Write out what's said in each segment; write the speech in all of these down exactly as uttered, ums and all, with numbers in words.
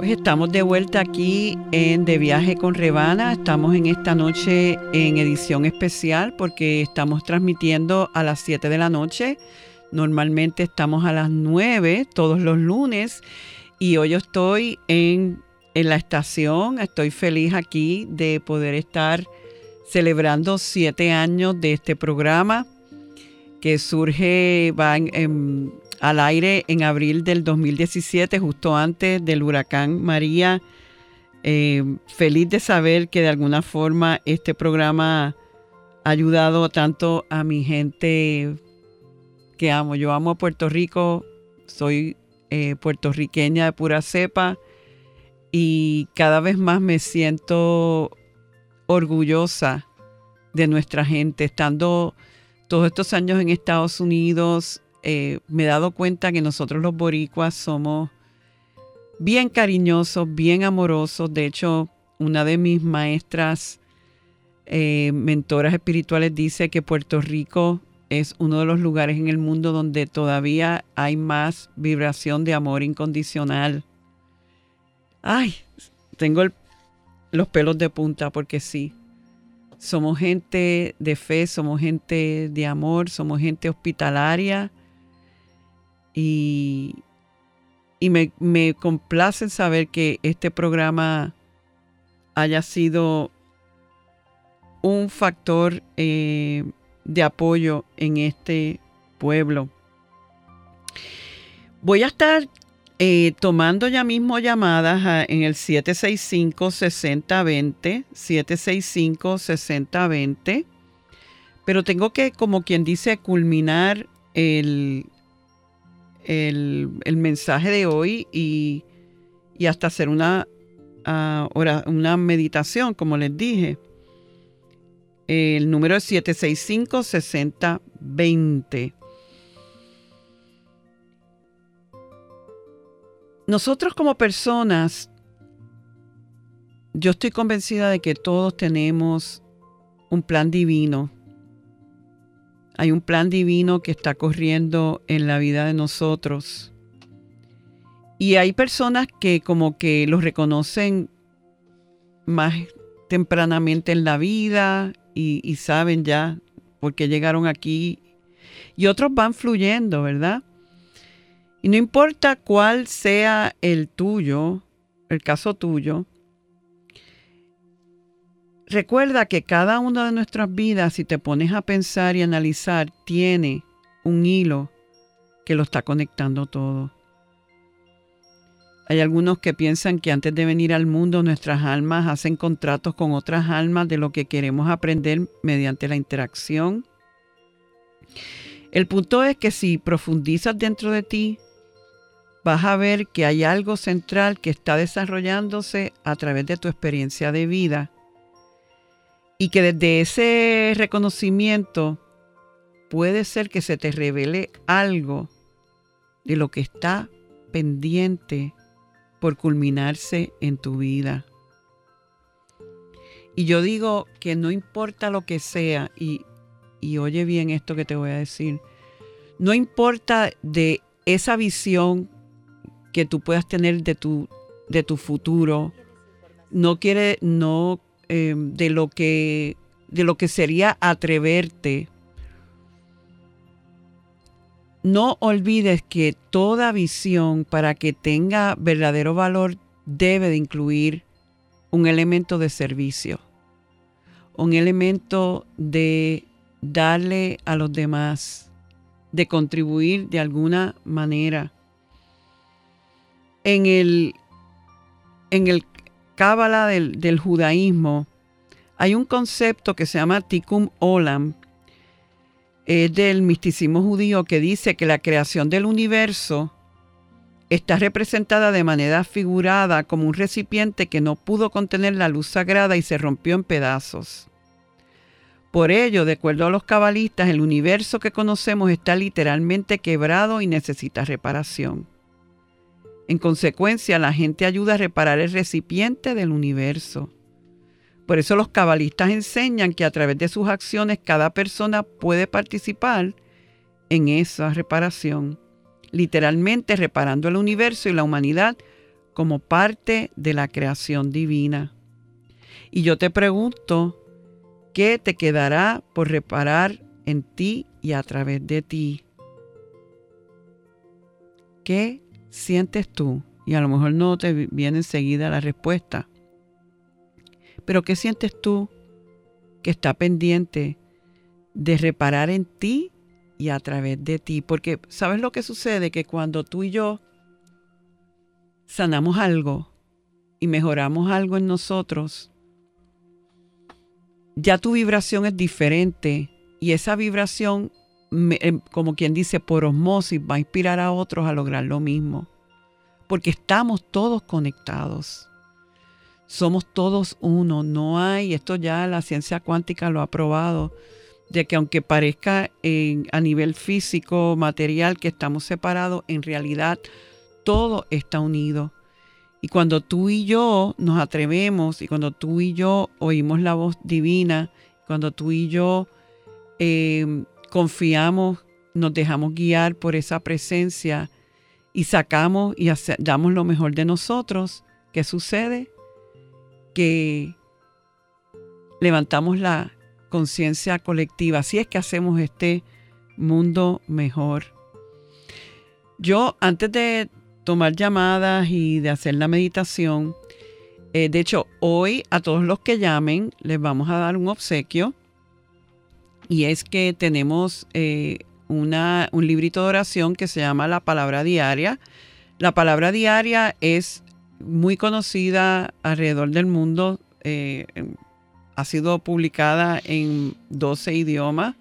Pues estamos de vuelta aquí en De Viaje con Revana. Estamos en esta noche en edición especial porque estamos transmitiendo a las siete de la noche. Normalmente estamos a las nueve todos los lunes y hoy yo estoy en, en la estación. Estoy feliz aquí de poder estar celebrando siete años de este programa que surge, va en, en, al aire en abril del dos mil diecisiete, justo antes del huracán María. Eh, feliz de saber que de alguna forma este programa ha ayudado tanto a mi gente que amo. Yo amo a Puerto Rico, soy eh, puertorriqueña de pura cepa y cada vez más me siento orgullosa de nuestra gente. Estando todos estos años en Estados Unidos, eh, me he dado cuenta que nosotros los boricuas somos bien cariñosos, bien amorosos. De hecho, una de mis maestras, eh, mentoras espirituales, dice que Puerto Rico es uno de los lugares en el mundo donde todavía hay más vibración de amor incondicional. Ay, tengo el, los pelos de punta porque sí. Somos gente de fe, somos gente de amor, somos gente hospitalaria y, y me, me complace saber que este programa haya sido un factor eh, de apoyo en este pueblo. Voy a estar eh, tomando ya mismo llamadas a, en el siete seis cinco, seis cero dos cero, siete seis cinco, seis cero dos cero, pero tengo que, como quien dice, culminar el, el, el mensaje de hoy y, y hasta hacer una, uh, ora, una meditación, como les dije. El número es siete seis cinco, seis cero dos cero. Nosotros como personas, yo estoy convencida de que todos tenemos un plan divino. Hay un plan divino que está corriendo en la vida de nosotros. Y hay personas que como que lo reconocen más tempranamente en la vida y, y saben ya por qué llegaron aquí. Y otros van fluyendo, ¿verdad? Y no importa cuál sea el tuyo, el caso tuyo, recuerda que cada una de nuestras vidas, si te pones a pensar y analizar, tiene un hilo que lo está conectando todo. Hay algunos que piensan que antes de venir al mundo nuestras almas hacen contratos con otras almas de lo que queremos aprender mediante la interacción. El punto es que si profundizas dentro de ti, vas a ver que hay algo central que está desarrollándose a través de tu experiencia de vida y que desde ese reconocimiento puede ser que se te revele algo de lo que está pendiente por culminarse en tu vida. Y yo digo que no importa lo que sea, y, y oye bien esto que te voy a decir, no importa de esa visión que tú puedas tener de tu, de tu futuro, no quiere, no eh, de lo que, de lo que sería atreverte. No olvides que toda visión, para que tenga verdadero valor, debe de incluir un elemento de servicio, un elemento de darle a los demás, de contribuir de alguna manera. En el, en el cábala del, del judaísmo hay un concepto que se llama Tikkun Olam, es del misticismo judío, que dice que la creación del universo está representada de manera figurada como un recipiente que no pudo contener la luz sagrada y se rompió en pedazos. Por ello, de acuerdo a los cabalistas, el universo que conocemos está literalmente quebrado y necesita reparación. En consecuencia, la gente ayuda a reparar el recipiente del universo. Por eso los cabalistas enseñan que a través de sus acciones cada persona puede participar en esa reparación, literalmente reparando el universo y la humanidad como parte de la creación divina. Y yo te pregunto, ¿qué te quedará por reparar en ti y a través de ti? ¿Qué sientes tú? Y a lo mejor no te viene enseguida la respuesta. Pero ¿qué sientes tú que está pendiente de reparar en ti y a través de ti? Porque ¿sabes lo que sucede? Que cuando tú y yo sanamos algo y mejoramos algo en nosotros, ya tu vibración es diferente y esa vibración, como quien dice, por osmosis, va a inspirar a otros a lograr lo mismo. Porque estamos todos conectados. Somos todos uno. No hay, esto ya la ciencia cuántica lo ha probado, de que aunque parezca en, a nivel físico, material, que estamos separados, en realidad todo está unido. Y cuando tú y yo nos atrevemos, y cuando tú y yo oímos la voz divina, cuando tú y yo eh, confiamos, nos dejamos guiar por esa presencia y sacamos y hace, damos lo mejor de nosotros, ¿qué sucede? Que levantamos la conciencia colectiva. Así es que hacemos este mundo mejor. Yo, antes de tomar llamadas y de hacer la meditación, eh, de hecho, hoy a todos los que llamen les vamos a dar un obsequio, y es que tenemos eh, una, un librito de oración que se llama La Palabra Diaria. La Palabra Diaria es muy conocida alrededor del mundo, eh, ha sido publicada en doce idiomas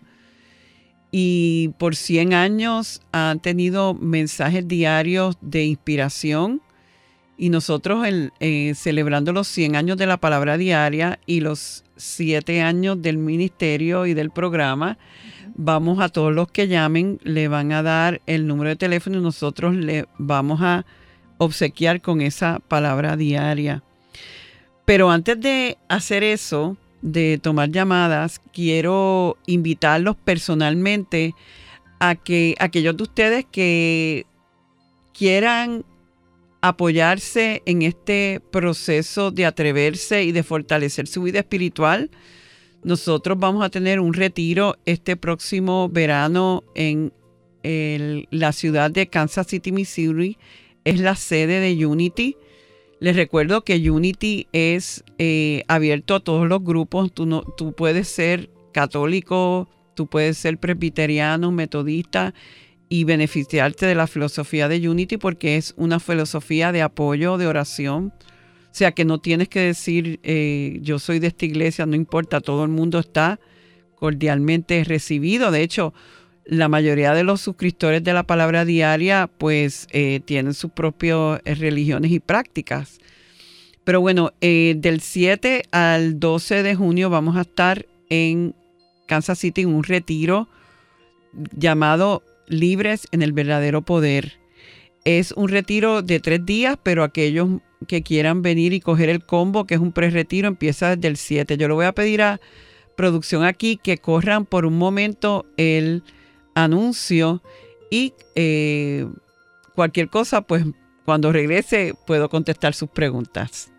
y por cien años han tenido mensajes diarios de inspiración, y nosotros el, eh, celebrando los cien años de la Palabra Diaria y los siete años del ministerio y del programa, vamos a todos los que llamen, le van a dar el número de teléfono y nosotros le vamos a obsequiar con esa palabra diaria. Pero antes de hacer eso, de tomar llamadas, quiero invitarlos personalmente a que aquellos de ustedes que quieran apoyarse en este proceso de atreverse y de fortalecer su vida espiritual, nosotros vamos a tener un retiro este próximo verano en el, la ciudad de Kansas City, Missouri. Es la sede de Unity. Les recuerdo que Unity es eh, abierto a todos los grupos. Tú, no, tú puedes ser católico, tú puedes ser presbiteriano, metodista y beneficiarte de la filosofía de Unity, porque es una filosofía de apoyo, de oración. O sea que no tienes que decir eh, yo soy de esta iglesia, no importa, todo el mundo está cordialmente recibido. De hecho, la mayoría de los suscriptores de la Palabra Diaria pues eh, tienen sus propias eh, religiones y prácticas. Pero bueno, eh, del siete al doce de junio vamos a estar en Kansas City en un retiro llamado Libres en el Verdadero Poder. Es un retiro de tres días, pero aquellos que quieran venir y coger el combo, que es un pre-retiro, empieza desde el siete. Yo le voy a pedir a producción aquí que corran por un momento el anuncio y eh, cualquier cosa, pues cuando regrese puedo contestar sus preguntas.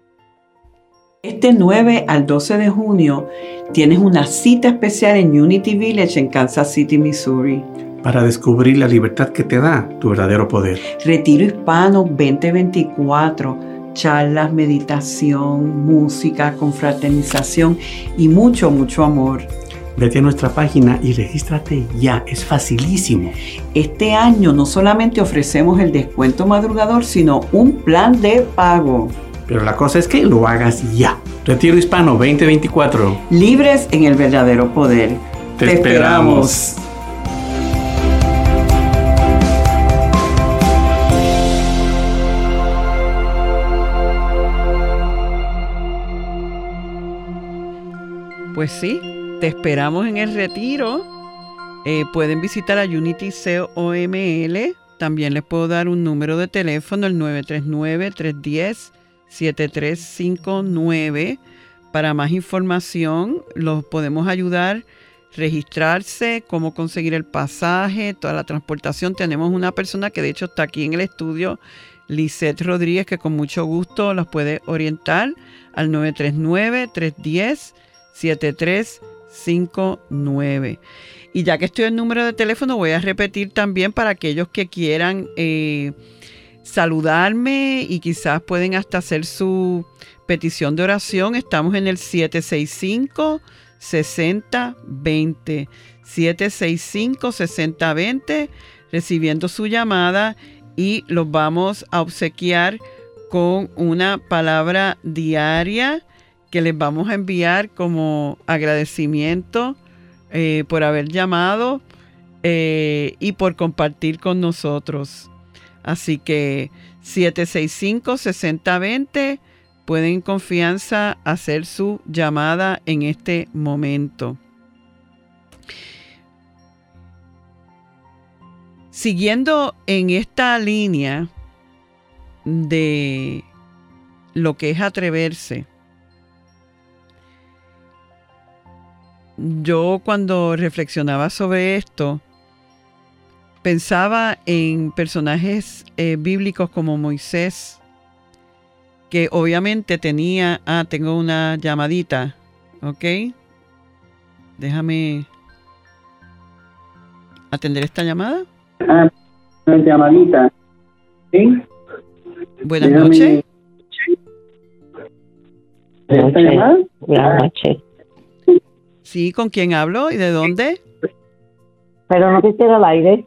Este nueve al doce de junio tienes una cita especial en Unity Village en Kansas City, Missouri, para descubrir la libertad que te da tu verdadero poder. Retiro Hispano veinte veinticuatro, charlas, meditación, música, confraternización y mucho, mucho amor. Vete a nuestra página y regístrate ya, es facilísimo. Este año no solamente ofrecemos el descuento madrugador, sino un plan de pago. Pero la cosa es que lo hagas ya. Retiro Hispano veinte veinticuatro. Libres en el verdadero poder. Te, Te esperamos. esperamos. Pues sí, te esperamos en el retiro. Eh, pueden visitar a Unity Com. También les puedo dar un número de teléfono, el nueve tres nueve, tres uno cero, siete tres cinco nueve. Para más información, los podemos ayudar, registrarse, cómo conseguir el pasaje, toda la transportación. Tenemos una persona que de hecho está aquí en el estudio. Lisette Rodríguez, que con mucho gusto los puede orientar al nueve tres nueve, tres uno cero, siete tres cinco nueve. Y ya que estoy en el número de teléfono, voy a repetir también para aquellos que quieran eh, saludarme y quizás pueden hasta hacer su petición de oración. Estamos en el siete seis cinco, seis cero dos cero. siete seis cinco, seis cero dos cero, recibiendo su llamada y los vamos a obsequiar con una palabra diaria que les vamos a enviar como agradecimiento eh, por haber llamado eh, y por compartir con nosotros. Así que siete seis cinco, seis cero dos cero, pueden en confianza hacer su llamada en este momento. Siguiendo en esta línea de lo que es atreverse, yo cuando reflexionaba sobre esto, pensaba en personajes eh, bíblicos como Moisés, que obviamente tenía, ah, tengo una llamadita, ¿ok? Déjame atender esta llamada. Ah, una llamadita. ¿Sí? Buenas Déjame... noches. ¿Esta llamada? Buenas noches. Sí, ¿con quién hablo y de dónde? Pero no quisiera al aire.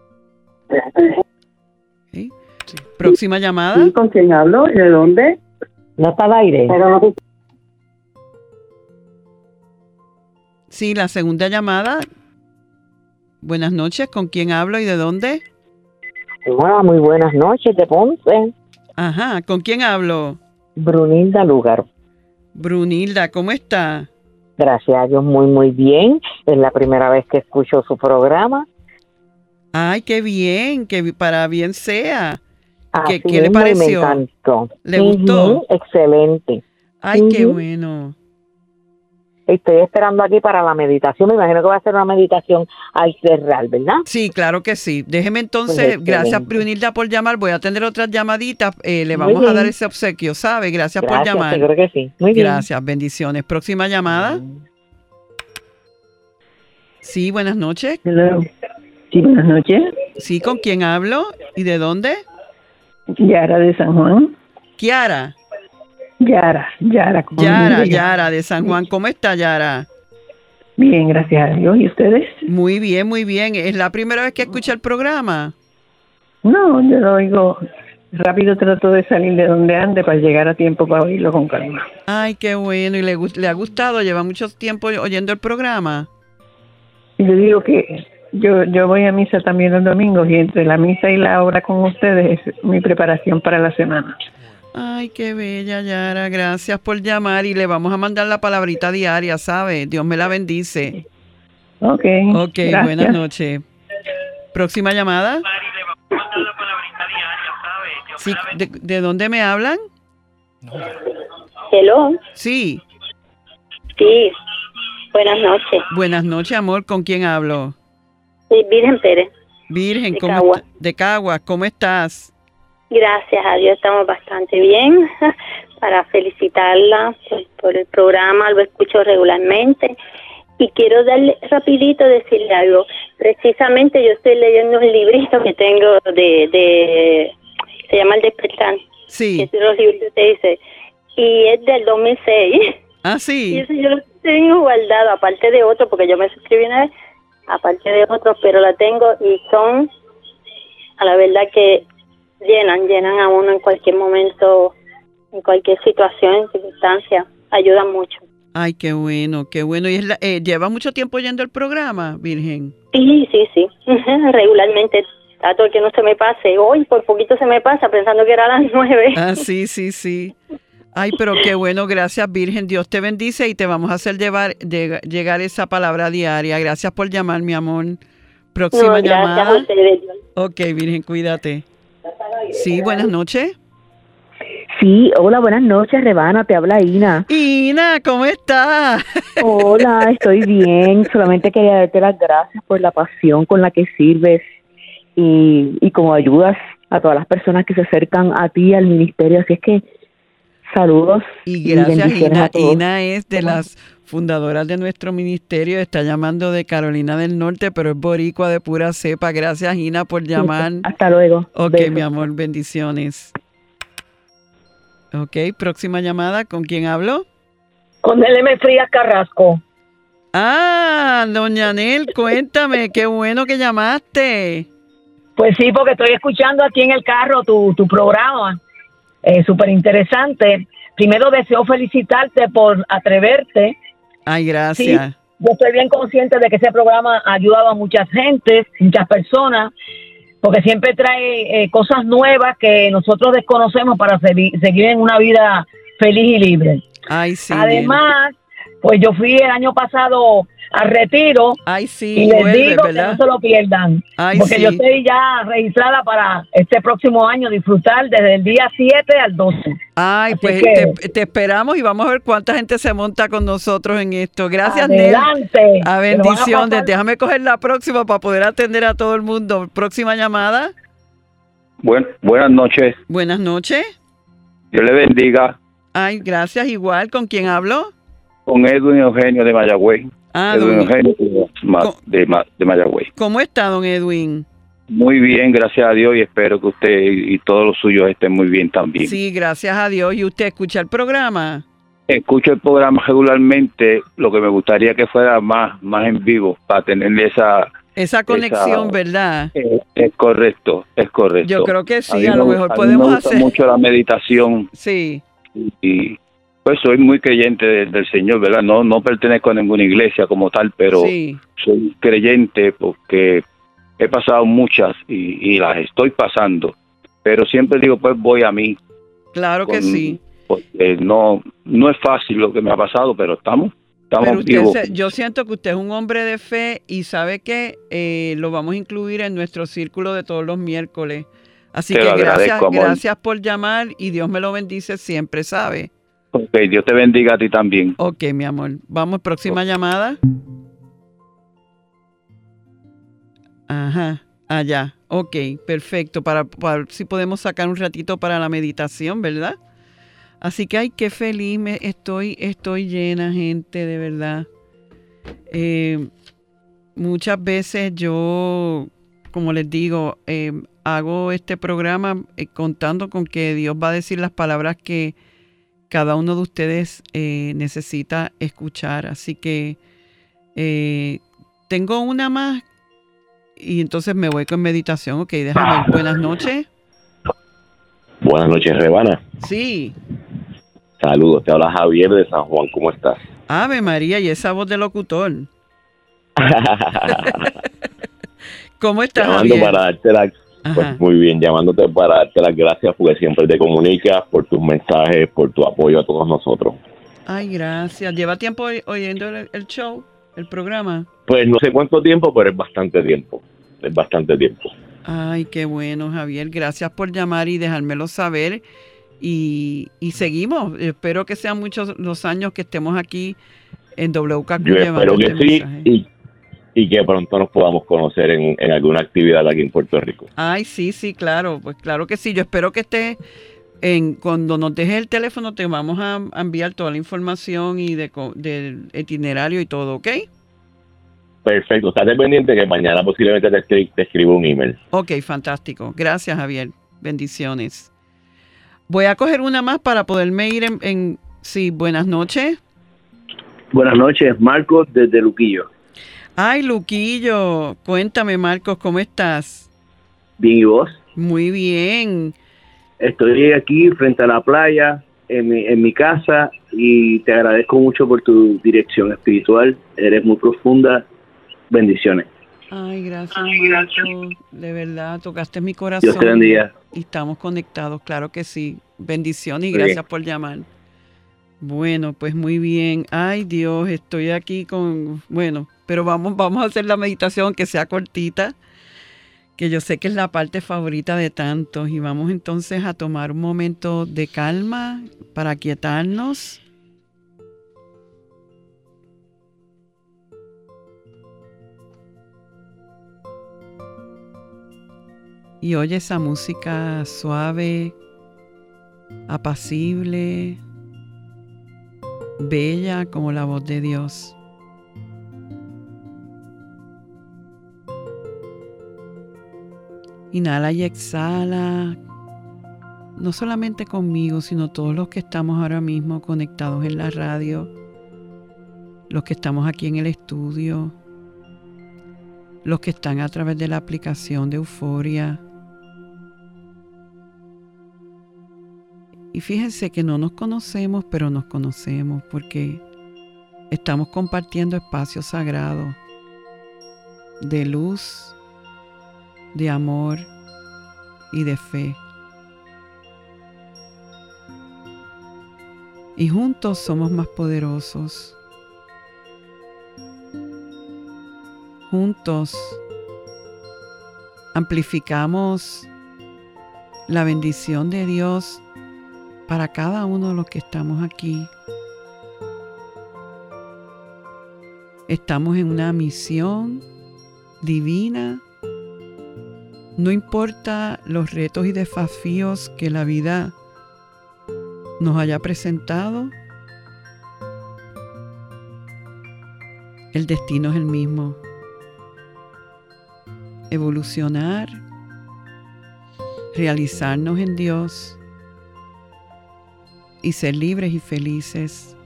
¿Sí? Próxima llamada. ¿Sí? ¿Con quién hablo? ¿Y de dónde? No está al aire. Pero no quisiera. Sí, la segunda llamada. Buenas noches, ¿con quién hablo y de dónde? Bueno, muy buenas noches, de Ponce. Ajá, ¿con quién hablo? Brunilda Lugar. Brunilda, ¿cómo está? Gracias a Dios, muy, muy bien. Es la primera vez que escucho su programa. Ay, qué bien, que para bien sea. ¿Qué, Así ¿qué le mismo, y pareció? Me encantó. ¿Le gustó? Uh-huh, excelente. Ay, uh-huh. Qué bueno. Estoy esperando aquí para la meditación. Me imagino que va a ser una meditación al cerrar, ¿verdad? Sí, claro que sí. Déjeme entonces, Pues gracias Brunilda por llamar. Voy a atender otras llamaditas. Eh, le Muy vamos bien. a dar ese obsequio, ¿sabe? Gracias, Gracias, por llamar. seguro que sí. Muy bien. Gracias, bendiciones. Próxima llamada. Sí, buenas noches. Hello. Sí, buenas noches. Sí, ¿con quién hablo? ¿Y de dónde? Yara de San Juan. Kiara. Yara, Yara. como Yara, digo yo. Yara de San Juan. ¿Cómo está Yara? Bien, gracias a Dios. ¿Y ustedes? Muy bien, muy bien. ¿Es la primera vez que escucha el programa? No, yo lo oigo. Rápido trato de salir de donde ande para llegar a tiempo para oírlo con calma. Ay, qué bueno. ¿Y le, gust- le ha gustado? ¿Lleva mucho tiempo oyendo el programa? Y le digo que yo yo voy a misa también los domingos y entre la misa y la obra con ustedes es mi preparación para la semana. Ay, qué bella, Yara. Gracias por llamar y le vamos a mandar la palabrita diaria, ¿sabe? Dios me la bendice. Ok. Ok, gracias. buenas noches. Próxima llamada. Sí, ¿de, de dónde me hablan? Hello. Sí. Sí. Buenas noches. Buenas noches, amor. ¿Con quién hablo? Sí, Virgen Pérez. Virgen, De ¿cómo Caguas. est- de Caguas, ¿cómo estás? Gracias a Dios estamos bastante bien. Para felicitarla por, por el programa, lo escucho regularmente. Y quiero darle rapidito decirle algo. Precisamente yo estoy leyendo un librito que tengo de, de se llama El Despertar. Sí. Es de los libros que te dice. Y es del dos mil seis. Ah, Y sí. eso yo lo tengo guardado, aparte de otro, porque yo me suscribí una vez, aparte de otros, pero la tengo y son, a la verdad que llenan, llenan a uno en cualquier momento, en cualquier situación, circunstancia, ayudan mucho. Ay, qué bueno, qué bueno. ¿Y es la- eh, lleva mucho tiempo oyendo el programa, Virgen? Sí, sí, sí, regularmente trato de que no se me pase, hoy por poquito se me pasa pensando que era a las nueve. Ah, sí, sí, sí. Ay, pero qué bueno, gracias, Virgen. Dios te bendice y te vamos a hacer llevar, lleg- llegar esa palabra diaria. Gracias por llamar, mi amor. Próxima No, gracias llamada. a ustedes. Ok, Virgen, cuídate. Sí, buenas noches. Sí, hola, buenas noches, Rebana, te habla Ina. Ina, ¿cómo estás? Hola, estoy bien, solamente quería darte las gracias por la pasión con la que sirves y, y como ayudas a todas las personas que se acercan a ti, al ministerio. Así es que saludos. Y gracias, bendiciones Ina. a todos. Ina es de las fundadoras de nuestro ministerio, está llamando de Carolina del Norte, pero es boricua de pura cepa. Gracias, Ina, por llamar. Hasta luego. Ok, Besos. mi amor, bendiciones. Ok, próxima llamada, ¿con quién hablo? Con el M. Frías Carrasco. Ah, doña Nel, cuéntame, qué bueno que llamaste. Pues sí, porque estoy escuchando aquí en el carro tu, tu programa, eh, súper interesante. Primero deseo felicitarte por atreverte. Ay, gracias. Sí, yo estoy bien consciente de que ese programa ha ayudado a muchas gentes, muchas personas, porque siempre trae eh, cosas nuevas que nosotros desconocemos para seguir, seguir en una vida feliz y libre. Ay, sí. Además, Nel. Pues yo fui el año pasado al retiro. Ay, sí, y les vuelve, digo ¿verdad? que no se lo pierdan. Ay, porque sí. yo estoy ya registrada para este próximo año disfrutar desde el día siete al doce. Ay, Así pues que, te, te esperamos y vamos a ver cuánta gente se monta con nosotros en esto. Gracias, adelante. Nel. A Que lo van a bendiciones. pasar. Déjame coger la próxima para poder atender a todo el mundo. Próxima llamada. Buen, buenas noches. Buenas noches. Dios le bendiga. Ay, gracias. Igual, ¿con quién hablo? Con Edwin Eugenio de Mayagüez. Ah, Edwin don- Eugenio de, Ma- de, Ma- de Mayagüez. ¿Cómo está, don Edwin? Muy bien, gracias a Dios, y espero que usted y, y todos los suyos estén muy bien también. Sí, gracias a Dios. ¿Y usted escucha el programa? Escucho el programa regularmente, lo que me gustaría que fuera más, más en vivo, para tener esa... Esa conexión, esa- ¿verdad? eh, es correcto, es correcto. Yo creo que sí, mí a me lo gu- mejor a mí podemos me gusta hacer- mucho la meditación. Sí. Y pues soy muy creyente de- del Señor, ¿verdad? No no pertenezco a ninguna iglesia como tal, pero Sí. soy creyente porque he pasado muchas y, y las estoy pasando, pero siempre digo, pues voy a mí, Claro que con- sí. porque no no es fácil lo que me ha pasado, pero estamos estamos Pero usted vivos. se- yo siento que usted es un hombre de fe y sabe que eh, lo vamos a incluir en nuestro círculo de todos los miércoles. Así Te que lo gracias, agradezco, amor. gracias por llamar y Dios me lo bendice siempre, ¿sabe? Ok, Dios te bendiga a ti también. Ok, mi amor. Vamos, próxima llamada. Ajá, allá. Ok, perfecto. Para, para ver si podemos sacar un ratito para la meditación, ¿verdad? Así que, ay, qué feliz me estoy, estoy llena, gente, de verdad. Eh, muchas veces yo, como les digo, eh, hago este programa eh, contando con que Dios va a decir las palabras que cada uno de ustedes eh, necesita escuchar. Así que eh, tengo una más y entonces me voy con meditación. Ok, déjame ver. Buenas noches. Buenas noches, Rebana. Sí. Saludos, te habla Javier de San Juan, ¿cómo estás? Ave María, y esa voz de locutor. ¿Cómo estás, Llamando Javier? para darte la, pues Ajá. muy bien, llamándote para darte las gracias porque siempre te comunicas, por tus mensajes, por tu apoyo a todos nosotros. Ay, gracias. ¿Lleva tiempo oy- oyendo el, el show, el programa? Pues no sé cuánto tiempo, pero es bastante tiempo, es bastante tiempo. Ay, qué bueno, Javier. Gracias por llamar y dejármelo saber. Y, y seguimos. Espero que sean muchos los años que estemos aquí en W K Q Yo espero llevando que este sí mensaje. y, y que pronto nos podamos conocer en, en alguna actividad aquí en Puerto Rico. Ay, sí, sí, claro. Pues claro que sí. Yo espero que esté en cuando nos dejes el teléfono te vamos a, a enviar toda la información y de, co- del itinerario y todo, ¿ok? Perfecto, estate pendiente que mañana posiblemente te, escri- te escribo un email. Ok, fantástico. Gracias, Javier. Bendiciones. Voy a coger una más para poderme ir en... en sí, buenas noches. Buenas noches, Marcos desde Luquillo. Ay, Luquillo. Cuéntame, Marcos, ¿cómo estás? Bien, ¿y vos? Muy bien. Estoy aquí frente a la playa, en mi, en mi casa, y te agradezco mucho por tu dirección espiritual. Eres muy profunda. Bendiciones. Ay, gracias, Marcos. De verdad, tocaste mi corazón. Dios te bendiga. Y estamos conectados, claro que sí. Bendiciones y Muy gracias bien. por llamar. Bueno, pues muy bien. Ay, Dios, estoy aquí con... Bueno, pero vamos, vamos a hacer la meditación que sea cortita, que yo sé que es la parte favorita de tantos. Y vamos entonces a tomar un momento de calma para aquietarnos. y oye esa música suave, apacible, bella como la voz de Dios. Inhala y exhala, no solamente conmigo, sino todos los que estamos ahora mismo conectados en la radio, los que estamos aquí en el estudio, los que están a través de la aplicación de Euforia. Y fíjense que no nos conocemos, pero nos conocemos porque estamos compartiendo espacios sagrados de luz, de amor y de fe. Y juntos somos más poderosos. Juntos amplificamos la bendición de Dios para cada uno de los que estamos aquí. Estamos en una misión divina. No importa los retos y desafíos que la vida nos haya presentado, el destino es el mismo. Evolucionar, realizarnos en Dios y ser libres y felices.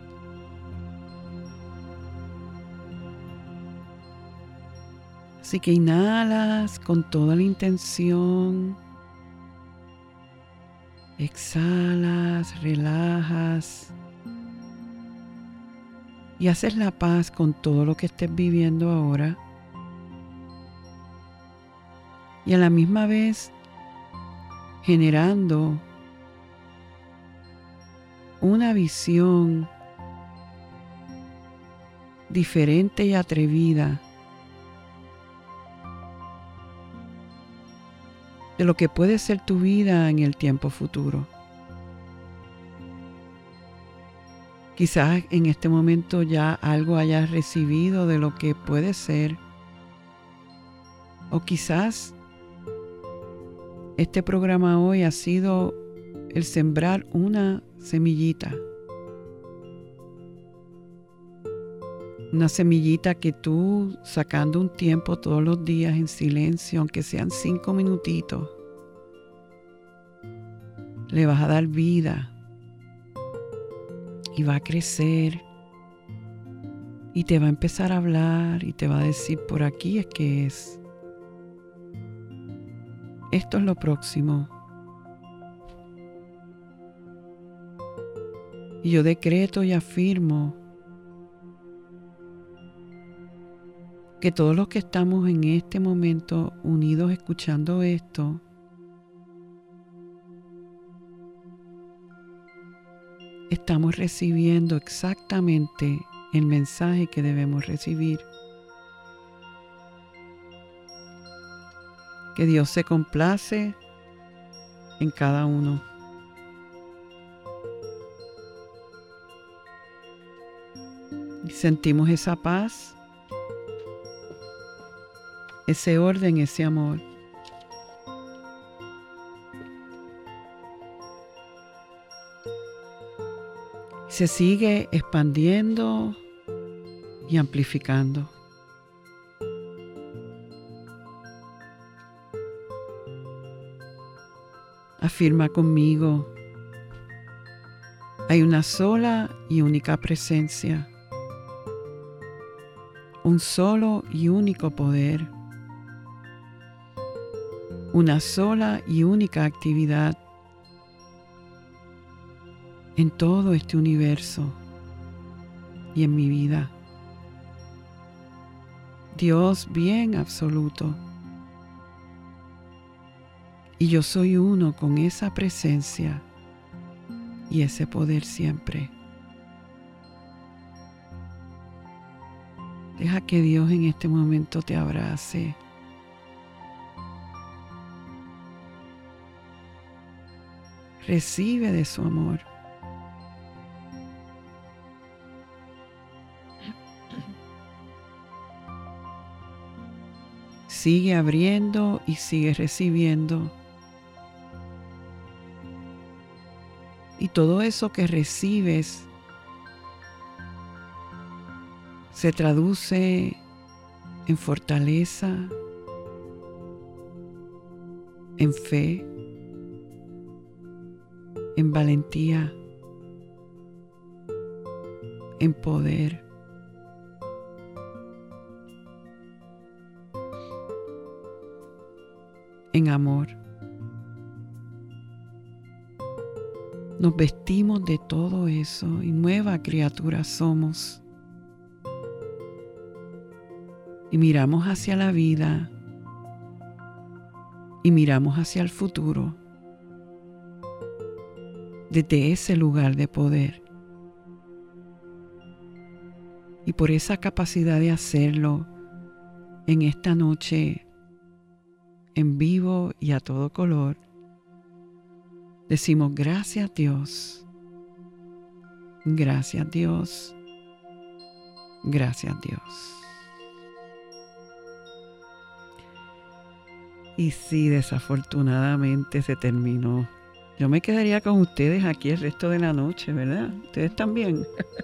Así que inhalas con toda la intención, exhalas, relajas y haces la paz con todo lo que estés viviendo ahora. Y a la misma vez generando una visión diferente y atrevida de lo que puede ser tu vida en el tiempo futuro. Quizás en este momento ya algo hayas recibido de lo que puede ser, o quizás este programa hoy ha sido el sembrar una semillita. Una semillita que tú, sacando un tiempo todos los días en silencio, aunque sean cinco minutitos, le vas a dar vida y va a crecer y te va a empezar a hablar y te va a decir: por aquí es que es. Esto es lo próximo. Y yo decreto y afirmo que todos los que estamos en este momento unidos escuchando esto, estamos recibiendo exactamente el mensaje que debemos recibir. Que Dios se complace en cada uno. Y sentimos esa paz, ese orden, ese amor. Se sigue expandiendo y amplificando. Afirma conmigo: hay una sola y única presencia, un solo y único poder, una sola y única actividad en todo este universo y en mi vida. Dios bien absoluto. Y yo soy uno con esa presencia y ese poder siempre. Deja que Dios en este momento te abrace. Recibe de su amor. sigue abriendo y sigue recibiendo. Y todo eso que recibes se traduce en fortaleza, en fe, en valentía, en poder. En amor. Nos vestimos de todo eso y nueva criatura somos. Y miramos hacia la vida y miramos hacia el futuro desde ese lugar de poder. Y por esa capacidad de hacerlo en esta noche en vivo y a todo color, decimos gracias Dios, gracias Dios, gracias Dios. Y sí, desafortunadamente se terminó. Yo me quedaría con ustedes aquí el resto de la noche, ¿verdad? Ustedes también.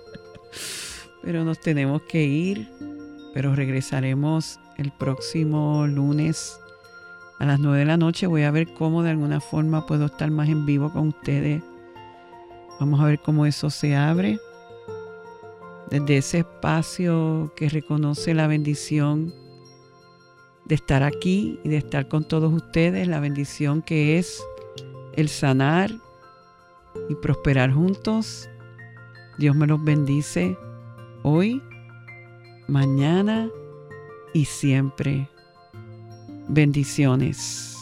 Pero nos tenemos que ir, pero regresaremos el próximo lunes a las nueve de la noche. Voy a ver cómo de alguna forma puedo estar más en vivo con ustedes. Vamos a ver cómo eso se abre. Desde ese espacio que reconoce la bendición de estar aquí y de estar con todos ustedes. La bendición que es el sanar y prosperar juntos. Dios me los bendice hoy, mañana y siempre. Bendiciones.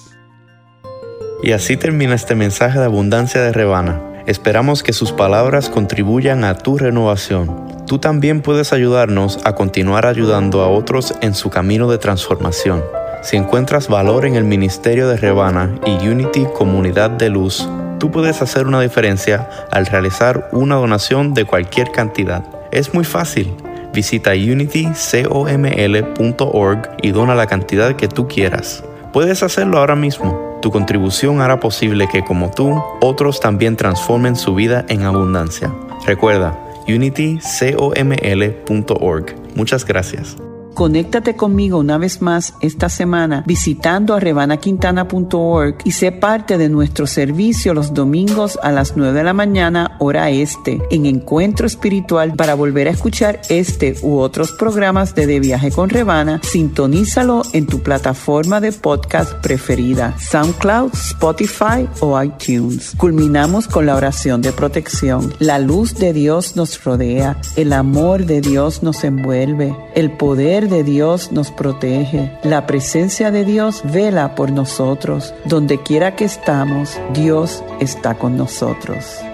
Y así termina este mensaje de abundancia de Revana. Esperamos que sus palabras contribuyan a tu renovación. Tú también puedes ayudarnos a continuar ayudando a otros en su camino de transformación. Si encuentras valor en el ministerio de Revana y Unity Comunidad de Luz, tú puedes hacer una diferencia al realizar una donación de cualquier cantidad. Es muy fácil. Visita unity coml punto org y dona la cantidad que tú quieras. Puedes hacerlo ahora mismo. Tu contribución hará posible que, como tú, otros también transformen su vida en abundancia. Recuerda, unity coml punto org. Muchas gracias. Conéctate conmigo una vez más esta semana visitando a revana quintana punto org y sé parte de nuestro servicio los domingos a las nueve de la mañana, hora este, en Encuentro Espiritual. Para volver a escuchar este u otros programas de De Viaje con Revana, sintonízalo en tu plataforma de podcast preferida, SoundCloud, Spotify o iTunes. Culminamos con la oración de protección. La luz de Dios nos rodea, el amor de Dios nos envuelve, el poder de Dios nos protege. La presencia de Dios vela por nosotros. Donde quiera que estamos, Dios está con nosotros.